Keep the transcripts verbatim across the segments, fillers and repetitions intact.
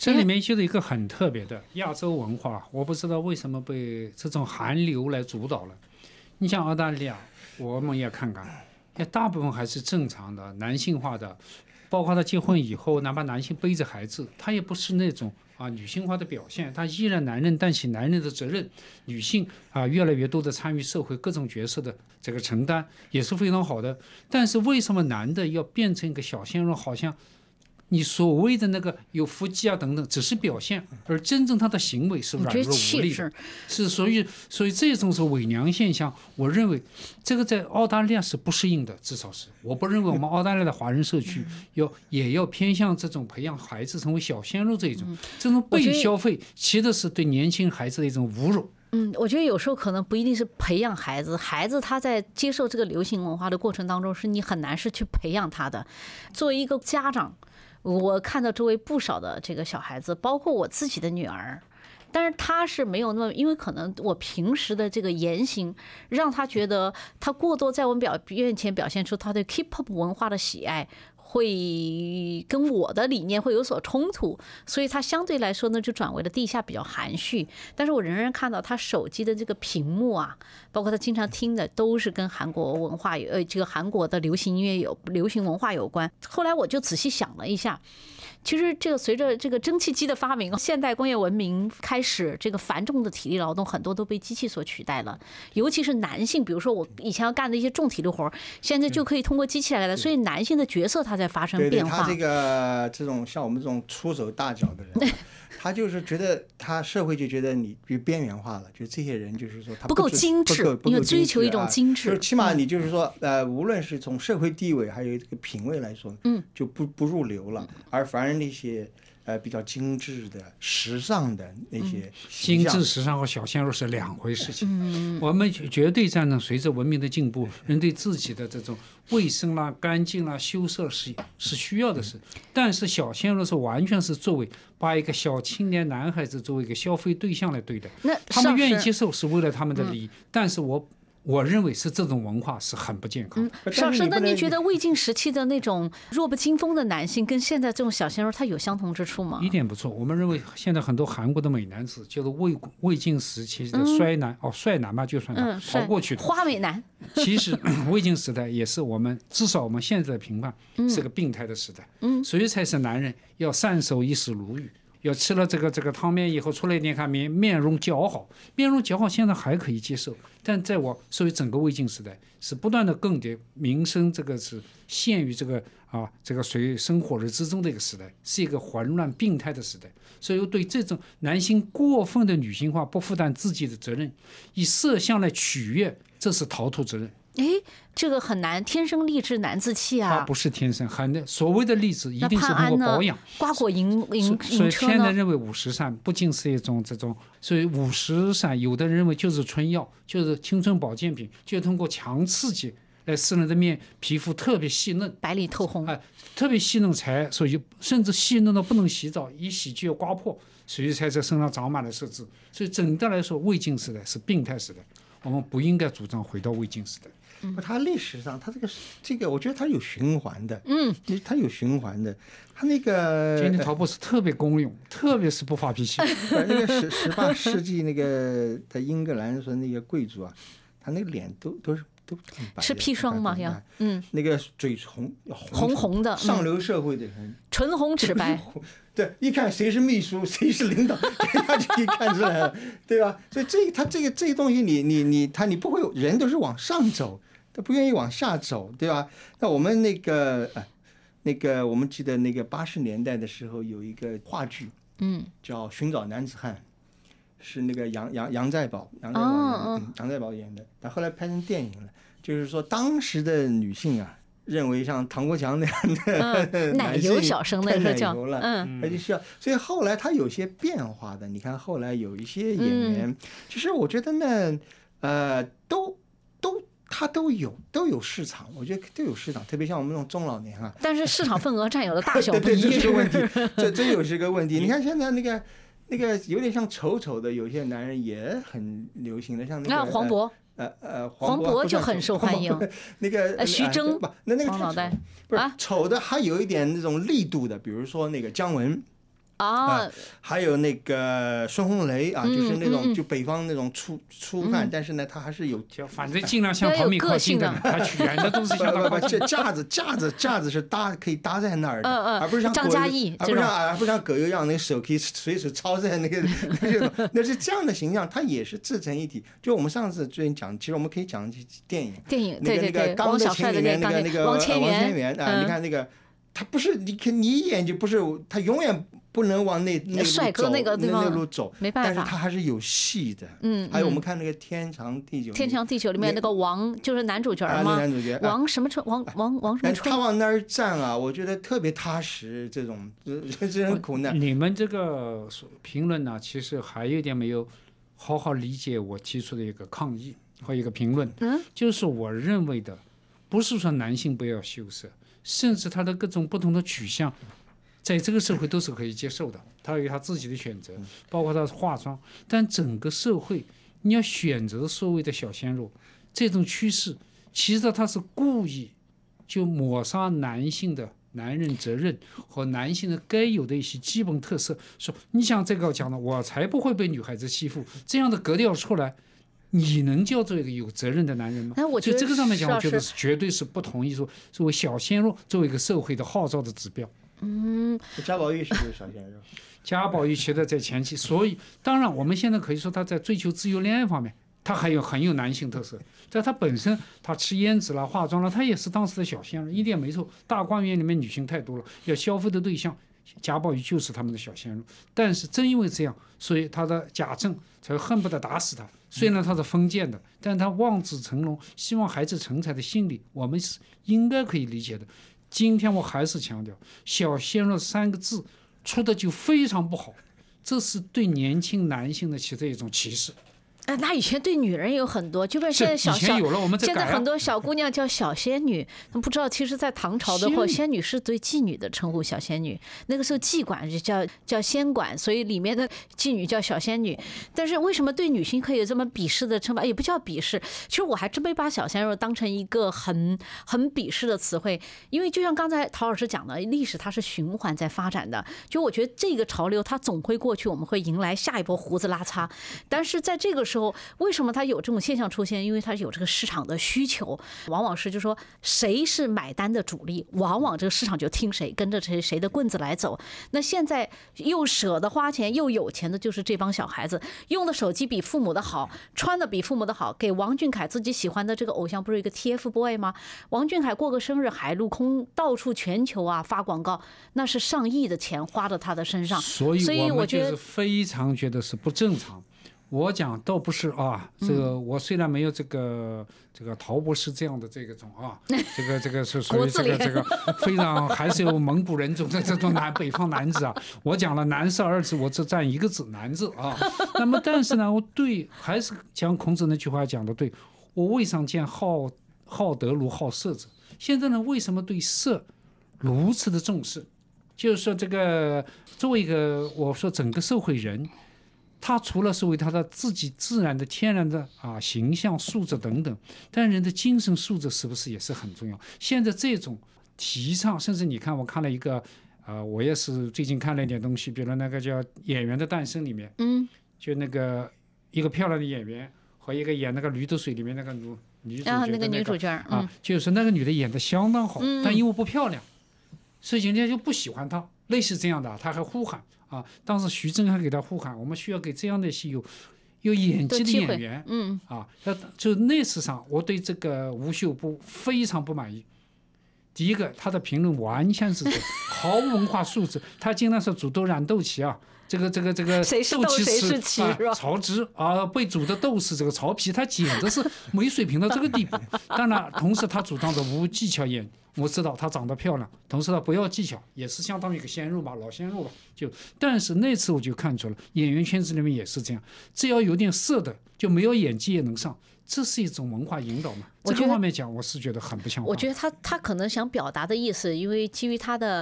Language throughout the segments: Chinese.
这里面就是一个很特别的亚洲文化，我不知道为什么被这种韩流来主导了。你像澳大利亚，我们也看看，也大部分还是正常的男性化的，包括他结婚以后，哪怕男性背着孩子，他也不是那种啊女性化的表现，他依然男人担起男人的责任，女性啊越来越多的参与社会各种角色的这个承担也是非常好的。但是为什么男的要变成一个小鲜肉，好像你所谓的那个有腹肌啊等等，只是表现，而真正他的行为是软弱无力的，是所以所以这种是伪娘现象。我认为这个在澳大利亚是不适应的，至少是我不认为我们澳大利亚的华人社区要也要偏向这种培养孩子成为小鲜肉这一种，这种被消费其实是对年轻孩子的一种侮辱。 嗯，我觉得有时候可能不一定是培养孩子，孩子他在接受这个流行文化的过程当中，是你很难是去培养他的。作为一个家长，我看到周围不少的这个小孩子，包括我自己的女儿，但是他是没有那么，因为可能我平时的这个言行，让他觉得他过多在我们表面前表现出他对 K-pop 文化的喜爱，会跟我的理念会有所冲突，所以他相对来说呢就转为了地下比较含蓄。但是我仍然看到他手机的这个屏幕啊，包括他经常听的都是跟韩国文化有呃这个韩国的流行音乐有流行文化有关。后来我就仔细想了一下，其实这个随着这个蒸汽机的发明，现代工业文明开始，这个繁重的体力劳动很多都被机器所取代了，尤其是男性，比如说我以前要干的一些重体力活，现在就可以通过机器来了，所以男性的角色他在发生变化。 对对，他这个这种像我们这种出手大脚的人，他就是觉得他社会就觉得你比如边缘化了，就这些人就是说他不够精致，因为追求一种精致， 就是起码你就是说呃，无论是从社会地位还有这个品味来说，嗯，就不不入流了，而反而那些呃比较精致的、时尚的那些精致、时尚和小鲜肉是两回事情。嗯，我们绝对赞成随着文明的进步，人对自己的这种卫生啦、干净啦、羞涩是是需要的事。但是小鲜肉是完全是作为把一个小青年男孩子作为一个消费对象来对待，他们愿意接受是为了他们的利益，嗯、但是我。我认为是这种文化是很不健康的。 嗯，邵师，那您觉得魏晋时期的那种弱不禁风的男性跟现在这种小鲜肉他有相同之处吗？ 一点不错。我们认为现在很多韩国的美男子就是魏魏晋时期的衰男、嗯、哦帅男吧，就算他熬过去的、 嗯、花美男。 其实魏晋时代也是我们至少我们现在的评判是个病态的时代。嗯，所以才是男人要善守衣食如玉。要吃了这个这个汤面以后出来，你看面面容姣好，面容姣好现在还可以接受，但在我所以整个魏晋时代是不断的更迭，民生这个是陷于这个啊这个水深火热之中的一个时代，是一个混乱病态的时代。所以对这种男性过分的女性化，不负担自己的责任，以色相来取悦，这是逃脱责任。 哎，这个很难，天生丽质难自弃啊！ 它不是天生，很所谓的丽质一定是通过保养。 瓜果银银所以现在认为五石散不仅是一种这种，所以五石散有的人认为就是春药，就是青春保健品，就通过强刺激来使人的面皮肤特别细嫩， 白里透红， 哎，特别细嫩才，所以甚至细嫩到不能洗澡，一洗就要刮破，所以才在身上长满了虱子。所以整的来说，魏晋时代是病态时代，我们不应该主张回到魏晋时代。 嗯，它历史上它这个这个，我觉得它有循环的，嗯，它有循环的，它那个今天陶博是特别公用，特别是不发脾气。 那个十十八世纪那个在英格兰说那个贵族啊，他那个脸都都是都挺白的， 是砒霜吗？呀，嗯， 那个嘴红红红的， 上流社会的人， 唇红齿白。 对，一看谁是秘书，谁是领导，他就可以看出来了，对吧？所以这他这个这个东西你，你你你他你不会有人都是往上走。他不愿意往下走，对吧？那我们那个呃，那个我们记得那个八十年代的时候有一个话剧，嗯，叫《寻找男子汉》，是那个杨杨杨在宝杨在宝演的、哦嗯、杨在宝演的，但后来拍成电影了。就是说当时的女性啊，认为像唐国强那样的、 嗯、奶油小生那个叫嗯，他就需要，所以后来他有些变化的。你看后来有一些演员，嗯、其实我觉得呢，呃，都都。它都有都有市场，我觉得都有市场，特别像我们这种中老年啊。 但是市场份额占有的大小不一， 对对，这是个问题，这真有是个问题。你看现在那个那个有点像丑丑的，有些男人也很流行的，像那个、 啊、黄渤， 呃呃， 黄渤就很受欢迎。 那个呃徐峥， 不，那那个黄脑袋不是、啊、丑的，还有一点那种力度的，比如说那个姜文。 啊、 呃，还有那个孙红雷啊， 嗯、 就是那种、 嗯、 就北方那种粗粗汉、嗯，但是呢，他还是有， 就反正尽量向唐敏靠近的，他选的都是向他靠近。 这架子架子架子是搭可以搭在那儿的， 嗯嗯、 而不是像张嘉译， 而不像而不像葛优一样，那个手可以随时抄在那个那种，那是这样的形象，他也是自成一体。就我们上次最近讲，其实我们可以讲电影， 电影那个那个钢的琴里面那个那个王千源啊， 嗯、 你看那个。他不是你看你一眼就不是他永远不能往那那帅哥那个那那路走， 没办法， 但是他还是有戏的。 嗯， 还有我们看那个《天长地久》，《 天长地久》里面那个王就是男主角吗？ 啊、男主角王什么春？王王王什么春？ 他往那儿站啊，我觉得特别踏实。这种这这很苦难。 你们这个评论呢，其实还有一点没有好好理解我提出的一个抗议和一个评论， 嗯， 就是我认为的，不是说男性不要羞涩。甚至他的各种不同的取向，在这个社会都是可以接受的，他有他自己的选择，包括他的化妆。但整个社会，你要选择所谓的小鲜肉，这种趋势，其实他是故意就抹杀男性的男人责任和男性的该有的一些基本特色。说你像这个讲的，我才不会被女孩子欺负，这样的格调出来。你能叫做一个有责任的男人吗？ 哎，我觉得就这个上面讲，我觉得是绝对是不同意说作为小鲜肉作为一个社会的号召的指标。 嗯， 贾宝玉是不是小鲜肉？ 贾宝玉其实在前期，所以当然我们现在可以说他在追求自由恋爱方面，他还有很有男性特色。在他本身，他吃胭脂了、化妆了，他也是当时的小鲜肉，一点没错。大观园里面女性太多了，要消费的对象，贾宝玉就是他们的小鲜肉。但是正因为这样，所以他的贾政才恨不得打死他。虽然他是封建的，但他望子成龙，希望孩子成才的心理，我们是应该可以理解的。今天我还是强调，小鲜肉三个字出的就非常不好，这是对年轻男性的其实一种歧视。 哎，那以前对女人也有很多，就比如现在小小，现在很多小姑娘叫小仙女，不知道其实，在唐朝的话，仙女是对妓女的称呼，小仙女。那个时候妓管就叫叫仙管，所以里面的妓女叫小仙女。但是为什么对女性可以有这么鄙视的称法？也不叫鄙视，其实我还真没把小鲜肉当成一个很很鄙视的词汇，因为就像刚才陶老师讲的，历史它是循环在发展的。就我觉得这个潮流它总会过去，我们会迎来下一波胡子拉碴。但是在这个时候，为什么它有这种现象出现？因为它有这个市场的需求，往往是就说谁是买单的主力，往往这个市场就听谁，跟着谁谁的棍子来走。那现在又舍得花钱又有钱的就是这帮小孩子，用的手机比父母的好，穿的比父母的好。给王俊凯自己喜欢的这个偶像不是一个 T F boy 吗？王俊凯过个生日海陆空到处全球啊发广告，那是上亿的钱花到他的身上。 所以我们就是非常觉得是不正常。我讲倒不是啊，这个我虽然没有这个这个陶博士这样的这个种啊，这个这个是属于这个这个非常还是有蒙古人种的这种南北方男子啊。我讲了男是二字，我只占一个字男字啊。那么但是呢，我对还是讲孔子那句话讲的对，我未尝见好好德如好色者。现在呢，为什么对色如此的重视？就是说这个作为一个我说整个社会人。他除了是为他的自己自然的天然的啊形象素质等等，但人的精神素质是不是也是很重要？现在这种提倡，甚至你看，我看了一个，呃，我也是最近看了一点东西，比如那个叫《演员的诞生》里面， 嗯， 就那个一个漂亮的演员和一个演那个《驴得水》里面那个女女主角、那个、 啊，那个女主角、嗯、 啊，就是那个女的演得相当好， 嗯、 但因为不漂亮，所以人家就不喜欢她，类似这样的，她还呼喊。啊，当时徐峥还给他呼喊，我们需要给这样的些有有演技的演员， 嗯， 啊，就那次上，我对这个吴秀波非常不满意。第一个，他的评论完全是毫无文化素质，他经常说煮豆燃豆萁啊，这个这个这个谁是豆谁是萁是吧？曹植啊，被煮的豆是这个曹丕，他简直是没水平到这个地步。当然，同时他主张的无技巧演。我知道她长得漂亮，同时她不要技巧，也是相当于一个鲜肉吧，老鲜肉吧。就但是那次我就看出了，演员圈子里面也是这样，只要有点色的，就没有演技也能上，这是一种文化引导嘛。这个方面讲，我是觉得很不像话。 我觉得他他可能想表达的意思，因为基于他的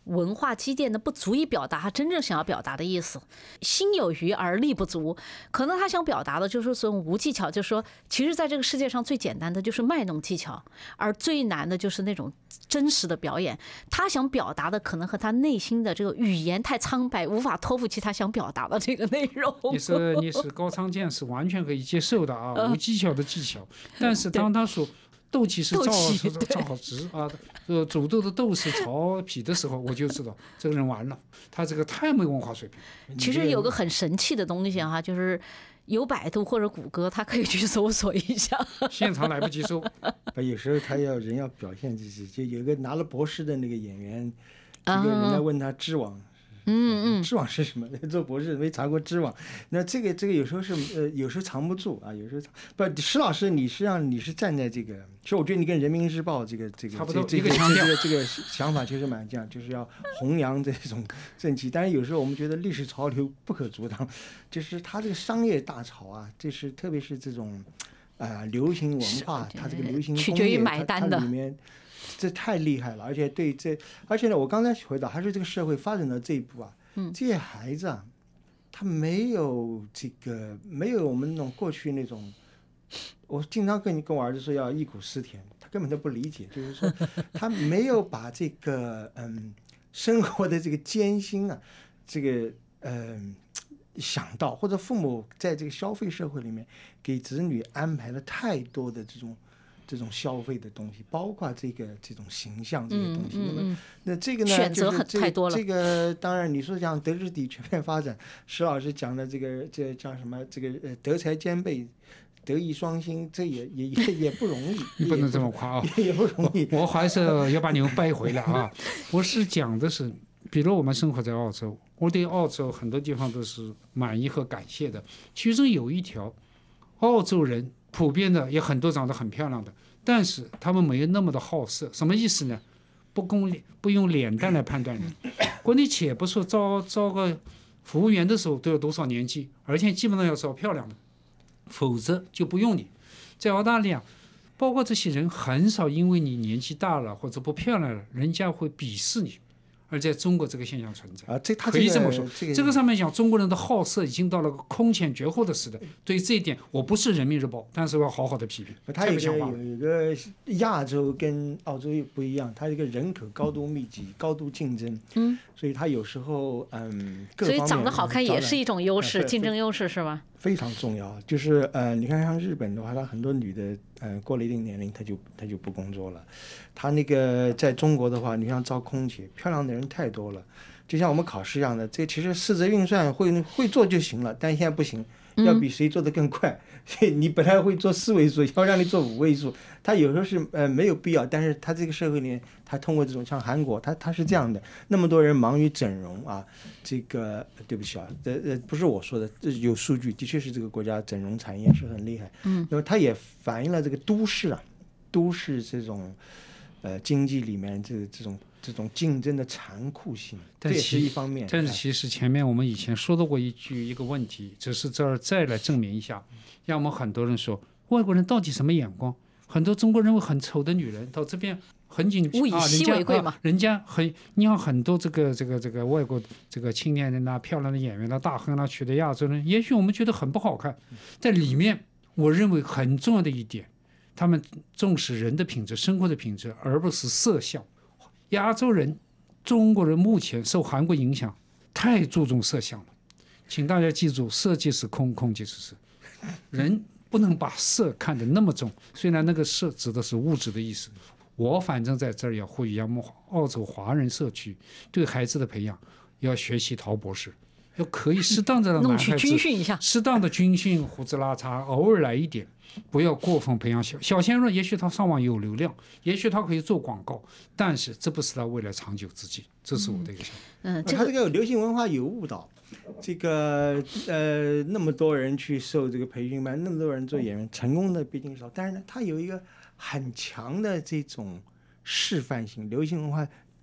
文化积淀的不足以表达他真正想要表达的意思，心有余而力不足。可能他想表达的就是说无技巧，就是说其实在这个世界上最简单的就是卖弄技巧，而最难的就是那种真实的表演。他想表达的可能和他内心的这个语言太苍白，无法托付起他想表达的这个内容。 你是你是高仓健是完全可以接受的啊，无技巧的技巧。但是当他说斗气是赵赵直啊，呃，煮豆的豆是曹丕的时候，我就知道这个人完了，他这个太没文化水平。 其实有个很神奇的东西哈，就是有百度或者谷歌，他可以去搜索一下。 现场来不及搜。 有时候他要人要表现自己，就有一个拿了博士的那个演员，这个人家问他知网。 嗯嗯， 知网是什么？做博士没查过知网，那这个这个有时候是呃，有时候藏不住啊，有时候不。石老师，你实际上你是站在这个，其实我觉得你跟人民日报这个这个差不多这一个腔调， 这个这个想法其实蛮像，就是要弘扬这种正气。但是有时候我们觉得历史潮流不可阻挡，就是它这个商业大潮啊，这是特别是这种啊、呃、流行文化，它这个流行工业取决于买单的它它里面。这太厉害了，而且对这，而且呢，我刚才回答，还是这个社会发展到这一步啊， 嗯， 这些孩子啊，他没有这个，没有我们那种过去那种，我经常跟你跟我儿子说要忆苦思甜，他根本都不理解，就是说他没有把这个嗯生活的这个艰辛啊，这个嗯想到，或者父母在这个消费社会里面给子女安排了太多的这种。这种消费的东西，包括这个这种形象这些东西， 嗯嗯、 那么那这个呢， 选择很太多了。 这个当然，你说讲德智体全面发展，石老师讲的这个这叫什么？这个呃德才兼备、德艺双馨，这也也也也不容易。 你不能这么夸啊， 也不容易。 我, 我还是要把你们掰回来啊！我是讲的是，比如我们生活在澳洲，我对澳洲很多地方都是满意和感谢的，其中有一条，澳洲人。普遍的也很多长得很漂亮的，但是他们没有那么的好色。什么意思呢？不公不用脸蛋来判断人。国内且不说招招个服务员的时候都有多少年纪，而且基本上要招漂亮的，否则就不用你。在澳大利亚，包括这些人很少因为你年纪大了或者不漂亮了，人家会鄙视你。而在中国这个现象存在啊，这他、 这个、可以这么说。 这个、 这个上面讲，中国人的好色已经到了空前绝后的时代。对于这一点，我不是人民日报，但是我要好好的批评。 他有一个有一个亚洲跟澳洲不一样，它这个人口高度密集、高度竞争， 嗯， 所以它有时候嗯，各所以方面长得好看也是一种优势，竞争优势是吧？ 非常重要。就是呃，你看像日本的话，它很多女的呃过了一定年龄，她就她就不工作了。她那个在中国的话，你像招空姐，漂亮的人太多了，就像我们考试一样的，这其实四则运算会会做就行了，但现在不行，要比谁做得更快。所以你本来会做四位数，要让你做五位数，它有时候是呃没有必要，但是它这个社会里面，它通过这种像韩国，它它是这样的，那么多人忙于整容啊，这个对不起啊，呃呃不是我说的，这有数据，的确是这个国家整容产业是很厉害， 嗯， 那么它也反映了这个都市啊，都市这种呃经济里面这这种。这种竞争的残酷性，这也是一方面。 但是其实前面我们以前说到过一句一个问题，只是这儿再来证明一下，让我们很多人说外国人到底什么眼光？很多中国认为很丑的女人到这边很紧物以稀为贵嘛、 啊，人家很，你看很多这个这个这个外国这个青年人呐、啊、漂亮的演员呐、啊、大亨啊娶的亚洲人，也许我们觉得很不好看，在里面我认为很重要的一点，他们重视人的品质、生活的品质，而不是色相。亚洲人、中国人目前受韩国影响，太注重色相了。请大家记住，色即是空，空即是色。人不能把色看得那么重，虽然那个色指的是物质的意思。我反正在这儿要呼吁我们澳洲华人社区对孩子的培养，要学习陶博士，要可以适当的让男孩子军训一下， 适当的军训，胡子拉碴，偶尔来一点。不要过分培养小小鲜肉，也许他上网有流量，也许他可以做广告，但是这不是他未来长久之计。这是我的一个想法。 嗯， 这个、他这个流行文化有误导，这个呃那么多人去受这个培训班，那么多人做演员，成功的毕竟少，但是呢，他有一个很强的这种示范性，流行文化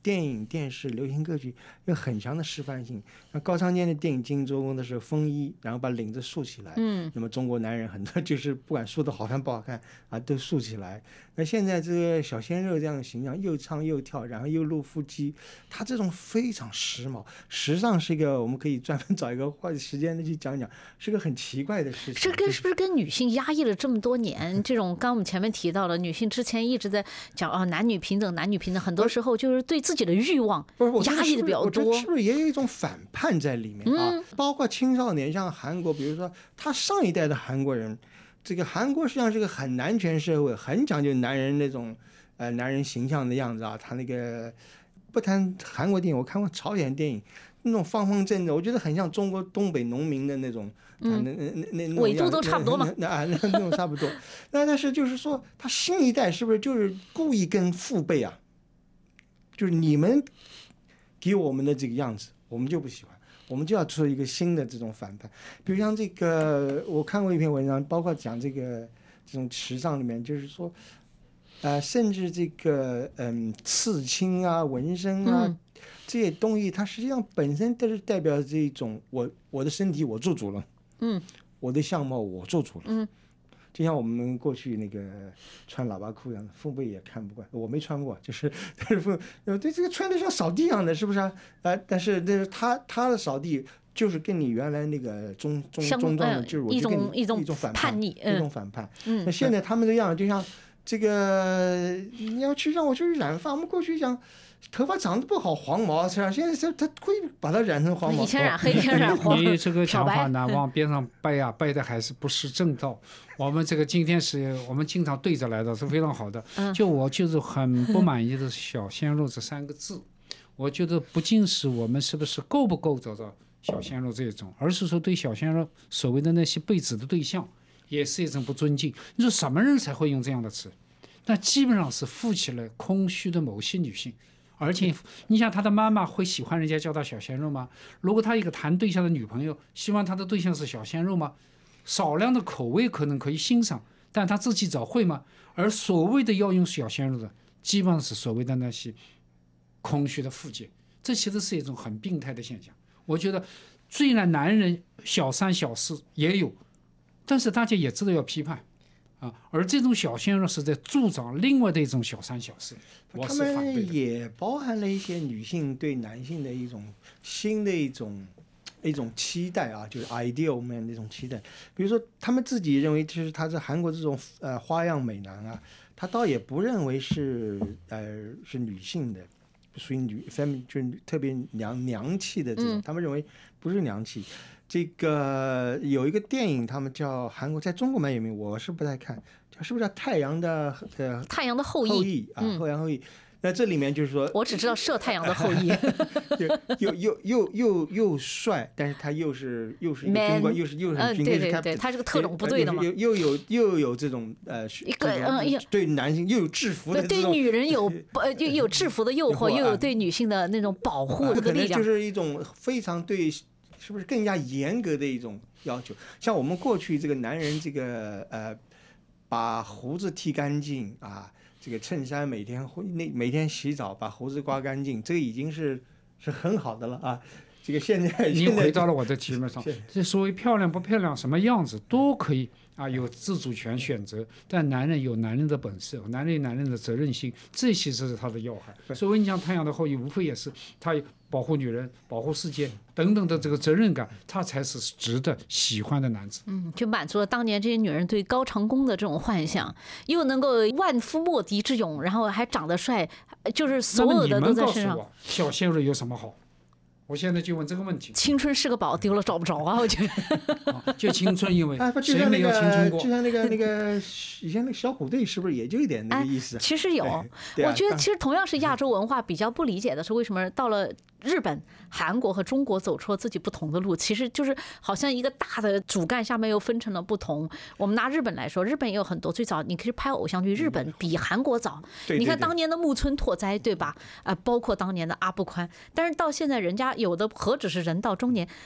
电影、电视、流行歌曲有很强的示范性。那高仓健的电影精英做工的是风衣，然后把领子竖起来。 嗯， 那么中国男人很多就是不管梳的好看不好看啊，都竖起来。那现在这个小鲜肉这样的形象，又唱又跳，然后又露腹肌，他这种非常时髦。时尚是一个我们可以专门找一个花时间的去讲讲，是个很奇怪的事情。 这跟是不是跟女性压抑了这么多年？这种刚我们前面提到了，女性之前一直在讲啊，男女平等，男女平等，很多时候就是对自己的欲望压抑的比较多。 是不是也有一种反叛在里面啊？嗯、包括青少年，像韩国，比如说他上一代的韩国人。这个韩国实际上是个很男权社会，很讲究男人那种呃男人形象的样子啊。他那个不谈韩国电影，我看过朝鲜电影，那种方方正正，我觉得很像中国东北农民的那种，嗯，那那那那纬度都差不多嘛， 那啊那那种差不多。那但是就是说，他新一代是不是就是故意跟父辈啊，就是你们给我们的这个样子，我们就不喜欢。我们就要做一个新的这种反叛，比如像这个，我看过一篇文章，包括讲这个这种时尚里面，就是说，呃，甚至这个嗯刺青啊、纹身啊、嗯、这些东西，它实际上本身都是代表这种我我的身体我做主了，嗯，我的相貌我做主了，嗯。就像我们过去那个穿喇叭裤一样的，父辈也看不惯。我没穿过，就是但是父对这个穿的像扫地一样的，是不是啊？呃，但是但是他他的扫地就是跟你原来那个中中中装的，就是我就跟你一种一种反叛逆， 一种反叛。嗯，那现在他们这样，就像这个你要去让我去染发，我们过去讲。头发长得不好，黄毛是吧？现在他他会把它染成黄毛。 以前染黑，以前染黄。 你这个想法呢，往边上掰呀、啊，掰的还是不是正道。我们这个今天是我们经常对着来的，是非常好的。就我就是很不满意的小鲜肉这三个字，我觉得不仅是我们是不是够不够着着小鲜肉这种，而是说对小鲜肉所谓的那些被指的对象，也是一种不尊敬。你说什么人才会用这样的词？那基本上是负起了空虚的某些女性。而且，你想他的妈妈会喜欢人家叫他小鲜肉吗？如果他一个谈对象的女朋友希望他的对象是小鲜肉吗？少量的口味可能可以欣赏，但他自己找会吗？而所谓的要用小鲜肉的，基本上是所谓的那些空虚的附件，这其实是一种很病态的现象。我觉得，虽然男人小三小四也有，但是大家也知道要批判。啊，而这种小鲜肉是在助长另外的一种小三小四，我是反对的。 他们也包含了一些女性对男性的一种新的一种一种期待啊，就是 ideal man 那种期待。比如说，他们自己认为，其实他在韩国这种呃花样美男啊，他倒也不认为是呃是女性的，属于女 feminine 就是特别娘娘气的这种，嗯、他们认为不是娘气。这个有一个电影，他们叫韩国，在中国蛮有名，我是不太看，叫是不是叫《太阳的呃太阳的后裔》 后裔啊，嗯、后阳后裔。那这里面就是说， 我只知道射太阳的后裔， 又又又又又帅，但是他又是又是一个军官，又是又是军官， 对对对，他是个特种部队的嘛， 又又有又有这种呃一个嗯对男性又有制服的， 对女人有呃又有制服的诱惑，又有对女性的那种保护的力量， 就是一种非常对。是不是更加严格的一种要求？像我们过去这个男人，这个呃，把胡子剃干净啊，这个衬衫每天那每天洗澡，把胡子刮干净，这个已经是是很好的了啊。这个现在你回到了我的题目上，这所谓漂亮不漂亮，什么样子都可以啊，有自主权选择。但男人有男人的本事，男人有男人的责任心，这些是他的要害。所以你讲太阳的后裔，无非也是他保护女人、保护世界等等的这个责任感，他才是值得喜欢的男子。 嗯，就满足了当年这些女人对高长恭的这种幻想，又能够万夫莫敌之勇，然后还长得帅，就是所有的都在身上。 那么你们告诉我，小鲜肉有什么好？我现在就问这个问题。 青春是个宝，丢了找不着啊！我觉得，就青春，因为谁没有青春过？ 就像那个那个以前那个小虎队，是不是也就一点那个意思？ 哎、其实有，我觉得其实同样是亚洲文化，比较不理解的是为什么到了日本、韩国和中国走出了自己不同的路，其实就是好像一个大的主干下面又分成了不同。我们拿日本来说，日本也有很多，最早你可以拍偶像剧，日本比韩国早。 对对对， 你看当年的木村拓哉，对吧？啊、呃，包括当年的阿部宽，但是到现在人家有的何止是人到中年。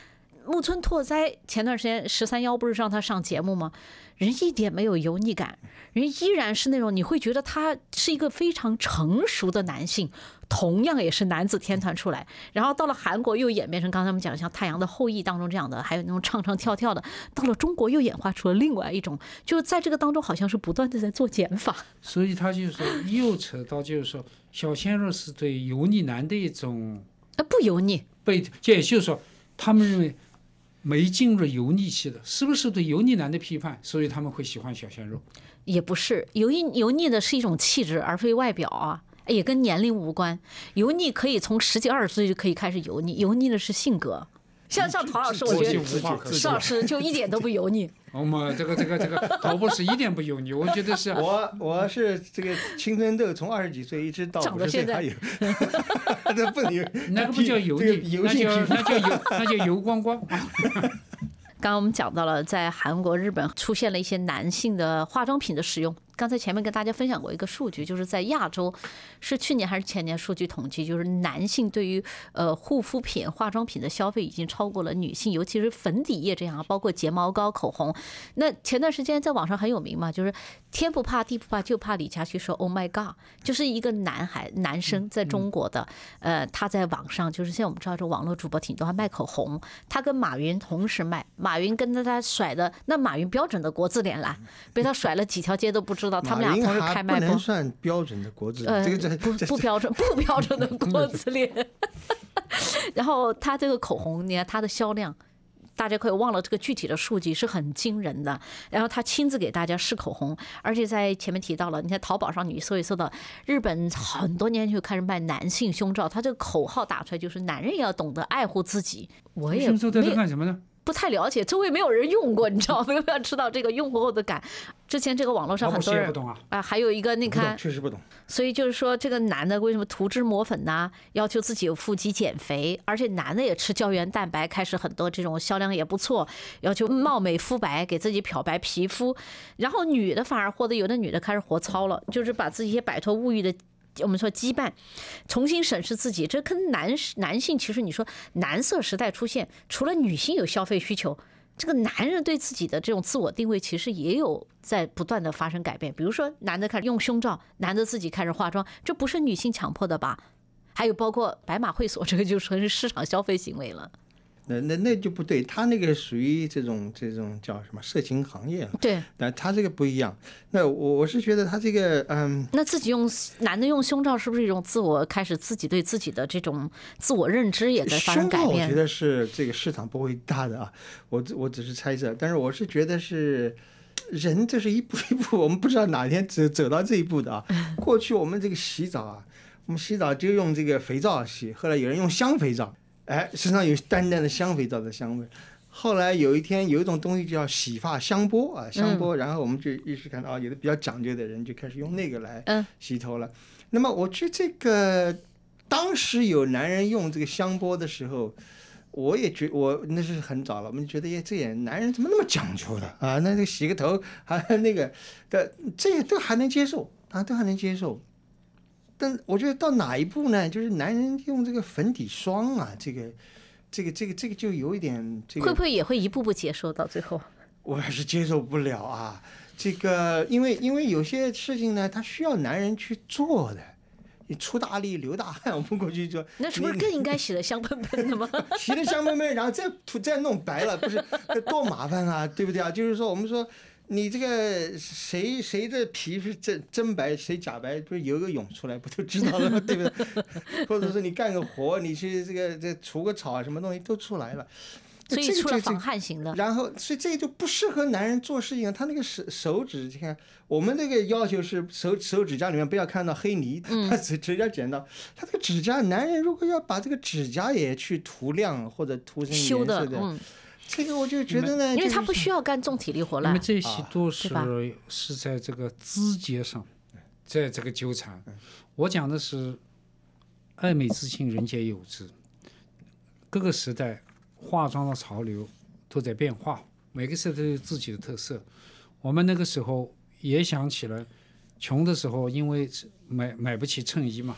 木村拓哉前段时间十三幺不是让他上节目吗？人一点没有油腻感，人依然是那种你会觉得他是一个非常成熟的男性，同样也是男子天团出来。然后到了韩国又演变成刚才我们讲的像《太阳的后裔》当中这样的，还有那种唱唱跳跳的。到了中国又演化出了另外一种，就是在这个当中好像是不断的在做减法。 所以他就是说又扯到就是说小鲜肉是对油腻男的一种呃，不油腻， 被，也就是说他们认为没进入油腻期的，是不是对油腻男的批判？所以他们会喜欢小鲜肉。 也不是油腻，油腻的是一种气质，而非外表啊，也跟年龄无关。油腻可以从十几二十岁就可以开始油腻，油腻的是性格。像像陶老师，我觉得陶老师就一点都不油腻。 我们这个这个这个陶博士一点不油腻，我觉得是我我是这个青春痘从二十几岁一直到五十岁还有，这不能油， 那个不叫油腻，那叫那叫油那叫油光光。 刚刚我们讲到了，在韩国、日本出现了一些男性的化妆品的使用。刚才前面跟大家分享过一个数据，就是在亚洲，是去年还是前年数据统计，就是男性对于呃护肤品、化妆品的消费已经超过了女性，尤其是粉底液这样，包括睫毛膏、口红。那前段时间在网上很有名嘛，就是天不怕地不怕，就怕李佳琦说 "Oh my God"， 就是一个男孩男生在中国的，呃，他在网上就是现在我们知道这网络主播挺多，还卖口红，他跟马云同时卖，马云跟着他甩的，那马云标准的国字脸啦，被他甩了几条街都不知道。他们俩同时开麦播， 不能算标准的国字脸， 呃， 这个不不标准，不标准的国字脸。然后他这个口红，你看他的销量，大家可以忘了这个具体的数据是很惊人的。然后他亲自给大家试口红，而且在前面提到了，你看淘宝上你搜一搜到，日本很多年就开始卖男性胸罩，他这个口号打出来就是男人要懂得爱护自己。我也胸罩在这干什么呢？ 不太了解，周围没有人用过，你知道没有？要知道这个用户后的感。之前这个网络上很多人啊、 呃，还有一个那看， 确实不懂。 所以就是说，这个男的为什么涂脂抹粉呢？要求自己有腹肌减肥，而且男的也吃胶原蛋白，开始很多这种销量也不错，要求貌美肤白，给自己漂白皮肤。然后女的反而获得，有的女的开始活糙了，就是把自己也摆脱物欲的。我们说羁绊，重新审视自己，这跟男男性其实你说男色时代出现，除了女性有消费需求，这个男人对自己的这种自我定位其实也有在不断的发生改变。比如说男的开始用胸罩，男的自己开始化妆，这不是女性强迫的吧？还有包括白马会所，这个就纯是市场消费行为了。 那那那就不对，他那个属于这种这种叫什么色情行业了。 对， 但他这个不一样。那我我是觉得他这个嗯， 那自己用男的用胸罩是不是一种自我开始自己对自己的这种自我认知也在发生改变？ 胸罩我觉得是这个市场不会大的啊，我我只是猜测，但是我是觉得是人这是一步一步，我们不知道哪天走走到这一步的啊。过去我们这个洗澡啊，我们洗澡就用这个肥皂洗，后来有人用香肥皂。哎，身上有淡淡的香肥皂的香味。后来有一天有一种东西叫洗发香波啊，香波，然后我们就一时看到啊，有的比较讲究的人就开始用那个来洗头了。那么我觉得这个当时有男人用这个香波的时候，我也觉我那是很早了，我们觉得耶，这也男人怎么那么讲究的啊？那这个洗个头还那个的，这些都还能接受啊，都还能接受。但我觉得到哪一步呢？就是男人用这个粉底霜啊，这个、这个、这个、这个就有一点这个， 会不会也会一步步接受到最后？ 我还是接受不了啊！这个，因为因为有些事情呢，它需要男人去做的。你出大力流大汗，我们过去就那是不是更应该洗得香喷喷的吗？ 洗得香喷喷，然后再涂再弄白了，不是多麻烦啊，对不对啊？就是说，我们说。你这个谁谁的皮是真真白，谁假白，不是游个泳出来不都知道了吗？对不对？或者说你干个活，你去这个这除个草啊，什么东西都出来了。 所以出了防汗型的。 然后，所以这就不适合男人做事情。他那个手手指，你看我们那个要求是手手指甲里面不要看到黑泥，他指指甲剪到，他这个指甲，男人如果要把这个指甲也去涂亮或者涂成颜色的。 嗯这个我就觉得呢， 因为他不需要干重体力活了， 因为这些都是、 啊、 是在这个枝节上，在这个纠缠。我讲的是爱美之心，人皆有之。各个时代化妆的潮流都在变化，每个时代都有自己的特色。我们那个时候也想起了，穷的时候因为买买不起衬衣嘛，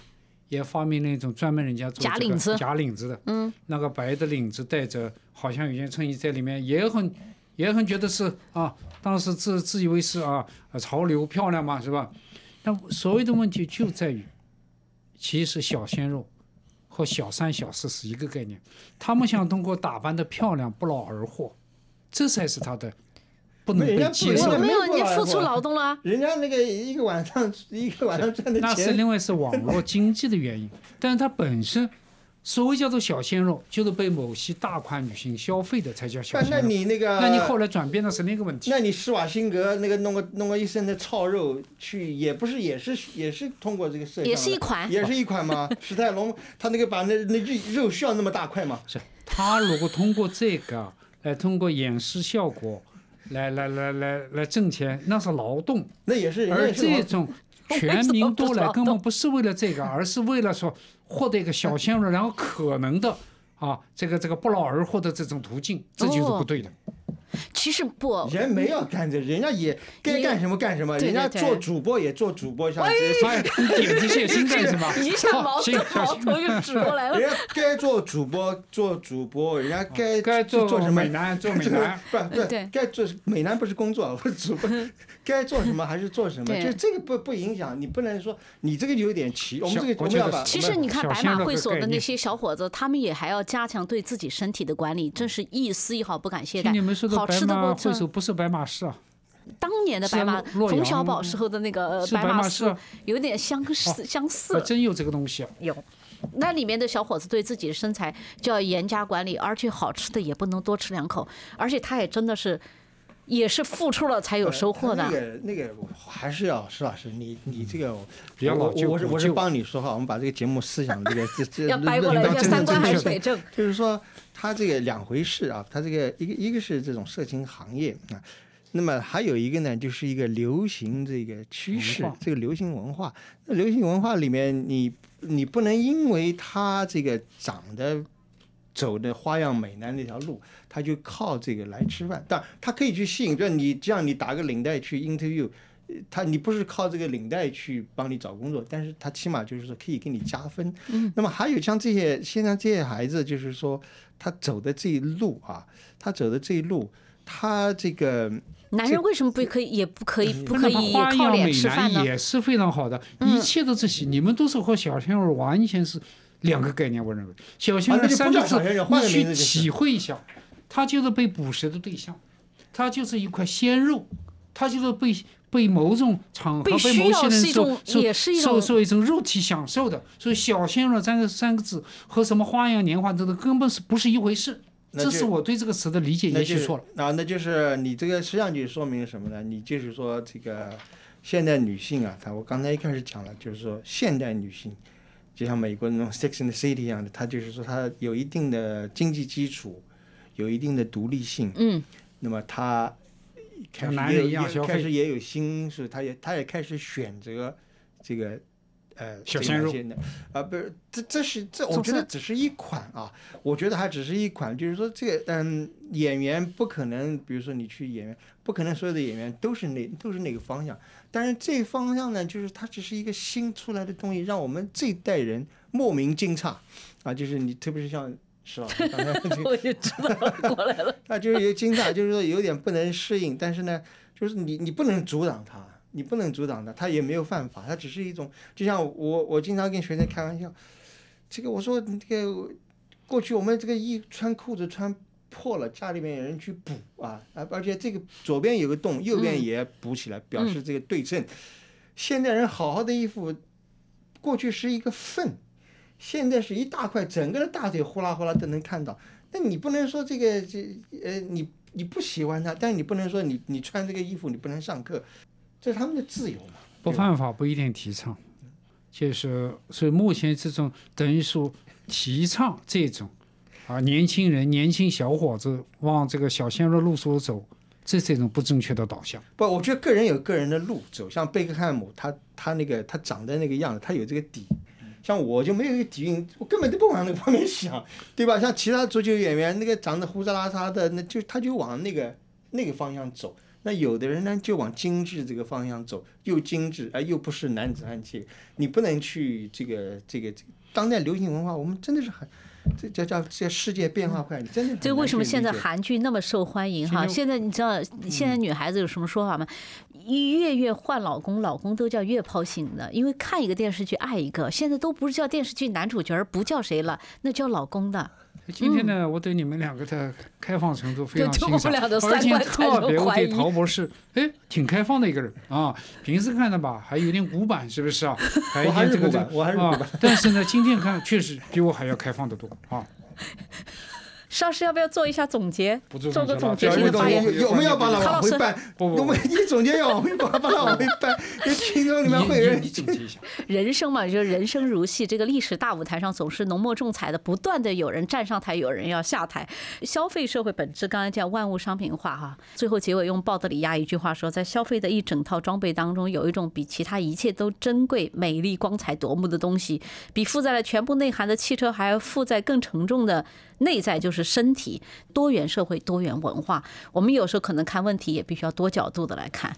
也发明了一种专门人家做假领子假领子的， 嗯， 那个白的领子带着，好像有件衬衣在里面，也很也很觉得是啊，当时自自以为是啊，潮流漂亮嘛，是吧？但所谓的问题就在于，其实小鲜肉和小三小四是一个概念，他们想通过打扮的漂亮不劳而获，这才是他的不能被接受的。 没有，你付出劳动了， 人家那个一个晚上一个晚上赚的钱， 那是另外是网络经济的原因，但是它本身。所谓叫做小鲜肉，就是被某些大款女性消费的才叫小鲜肉。 那你那个， 那你后来转变的是那个问题。 那你施瓦辛格那个弄个弄个一身的糙肉去，也不是也是也是通过这个摄像， 也是一款， 也是一款吗？史泰龙他那个把那那肉需要那么大块吗？ 是他如果通过这个来通过演示效果来来来来来挣钱，那是劳动。 那也是， 而这种全民都来根本不是为了这个，而是为了说获得一个小鲜肉，然后可能的啊，这个这个不劳而获的这种途径，这就是不对的。 哦、其实不， 人没要干这，人家也该干什么干什么，人家做主播也做主播，像哎，点击血心干什么？ 一下矛盾矛头就指过来了。 人家该做主播做主播，人家该该做做什么美男做美男， 不不，该做美男不是工作，我主播该做什么还是做什么，就这个不不影响，你不能说你这个有点奇，我们这个我们要把。 其实你看白马会所的那些小伙子，他们也还要加强对自己身体的管理，真是一丝一毫不敢懈怠。 你们说的好吃的白马会所不是白马市啊？ 当年的白马，冯小宝时候的那个白马寺有点相似相似。 真有这个东西啊？ 有。那里面的小伙子对自己的身材就要严加管理，而且好吃的也不能多吃两口，而且他也真的是。也是付出了才有收获的。 那个那个还是要施老师，你你这个比较老旧， 我是我是帮你说话，我们把这个节目思想这个这这要掰过来，要三观还是得正。 就是说，他这个两回事啊，他这个一个一个是这种色情行业啊，那么还有一个呢，就是一个流行这个趋势，这个流行文化。那流行文化里面，你你不能因为他这个长得。走的花样美男那条路，他就靠这个来吃饭。当然，他可以去吸引，就你这样，你打个领带去 interview， 他你不是靠这个领带去帮你找工作，但是他起码就是说可以给你加分。 嗯。 那么还有像这些现在这些孩子，就是说他走的这一路啊，他走的这一路，他这个。 男人为什么不可以，也不可以，不可以靠脸吃饭呢？ 也是非常好的，一切都这些，你们都是和小鲜肉完全是。两个概念，我认为小鲜肉三个字，你去体会一下，他就是被捕食的对象，他就是一块鲜肉，他就是被被某种场合被某些人受受受一种肉体享受的，所以小鲜肉三个三个字和什么花样年华这个根本是不是一回事。这是我对这个词的理解，也许错了。 那那就是你这个实际上就说明什么呢？你就是说这个现代女性啊，她我刚才一开始讲了，就是说现代女性。就像美国那种 Sex and the City 一样的，它就是说它有一定的经济基础，有一定的独立性。 嗯。 那么它开始也有开始也有心思，它也它也开始选择这个呃小鲜肉啊，不是这这是这我觉得只是一款啊，我觉得还只是一款，就是说这个嗯演员不可能，比如说你去演员不可能所有的演员都是那都是那个方向。但是这方向呢，就是它只是一个新出来的东西，让我们这一代人莫名惊诧啊！就是你，特别是像石老师刚才， 我也知道过来了， 他就是有惊讶，就是说有点不能适应。但是呢，就是你你不能阻挡他，你不能阻挡他，他也没有犯法，他只是一种，就像我我经常跟学生开玩笑，这个我说这个过去我们这个衣穿裤子穿。破了，家里面有人去补啊，而且这个左边有个洞，右边也补起来， 嗯、 表示这个对称。现代人好好的衣服，过去是一个缝，现在是一大块，整个的大腿呼啦呼啦都能看到。那你不能说这个这呃你你不喜欢它，但是你不能说你你穿这个衣服你不能上课，这是他们的自由嘛。 不犯法不一定提倡，就是所以目前这种等于说提倡这种。啊，年轻人、年轻小伙子往这个小鲜肉路所走，这是一种不正确的导向。 不，我觉得个人有个人的路走，像贝克汉姆，他他那个他长得那个样子，他有这个底。像我就没有一个底蕴，我根本都不往那个方面想，对吧？像其他足球演员那个长得胡子拉碴的，那就他就往那个那个方向走。 那有的人呢就往精致这个方向走，又精致啊、又不是男子汉气，你不能去这个这个这个当代流行文化，我们真的是很。这叫叫这世界变化快，你真的。 这为什么现在韩剧那么受欢迎哈？现在你知道现在女孩子有什么说法吗？月月换老公，老公都叫月抛型的，因为看一个电视剧爱一个，现在都不是叫电视剧男主角，不叫谁了，那叫老公的。 今天呢，我对你们两个的开放程度非常欣赏， 而且特别我对陶博士，哎，挺开放的一个人啊。平时看的吧，还有点古板，是不是啊？还有点这个这个， 我还是古板。 但是呢，今天看确实比我还要开放得多啊。 邵师要不要做一下总结？做个总结性的发言。 我们要把它往回搬，我们一总结要往回搬，把它往回搬。这听众里面会有人总结一下。 人生嘛，就是人生如戏，这个历史大舞台上总是浓墨重彩的，不断的有人站上台，有人要下台。消费社会本质刚才讲万物商品化哈，最后结尾用鲍德里亚一句话说，在消费的一整套装备当中，有一种比其他一切都珍贵、美丽、光彩夺目的东西，比负载了全部内涵的汽车还要负载更沉重的内在，就是身体。多元社会、多元文化，我们有时候可能看问题也必须要多角度的来看。